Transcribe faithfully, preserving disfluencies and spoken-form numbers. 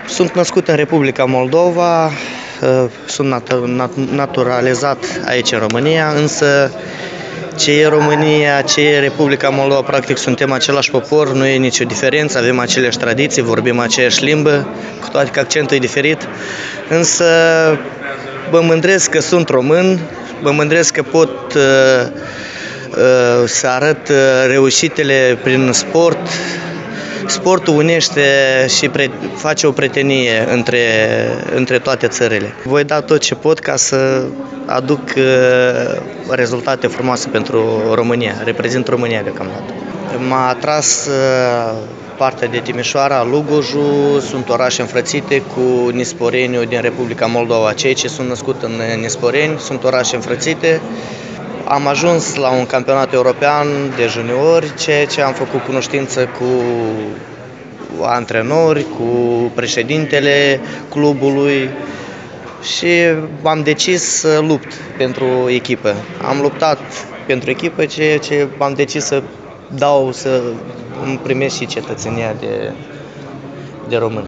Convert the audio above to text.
Sunt născut în Republica Moldova, sunt nat- nat- naturalizat aici în România, însă ce e România, ce e Republica Moldova, practic suntem același popor, nu e nicio diferență, avem aceleași tradiții, vorbim aceeași limbă, cu toate că accentul e diferit, însă mă mândresc că sunt român, mă mândresc că pot uh, uh, să arăt reușitele prin sport. Sportul unește și pre- face o prietenie între, între toate țările. Voi da tot ce pot ca să aduc uh, rezultate frumoase pentru România. Reprezint România deocamdată. M-a atras uh, partea de Timișoara, Lugoju, sunt orașe înfrățite cu Nisporeniu din Republica Moldova. Cei ce sunt născut în Nisporeni sunt orașe înfrățite. Am ajuns la un campionat european de juniori, ceea ce am făcut cunoștință cu antrenori, cu președintele clubului și am decis să lupt pentru echipă. Am luptat pentru echipă, ceea ce am decis să dau, să îmi primesc și cetățenia de, de român.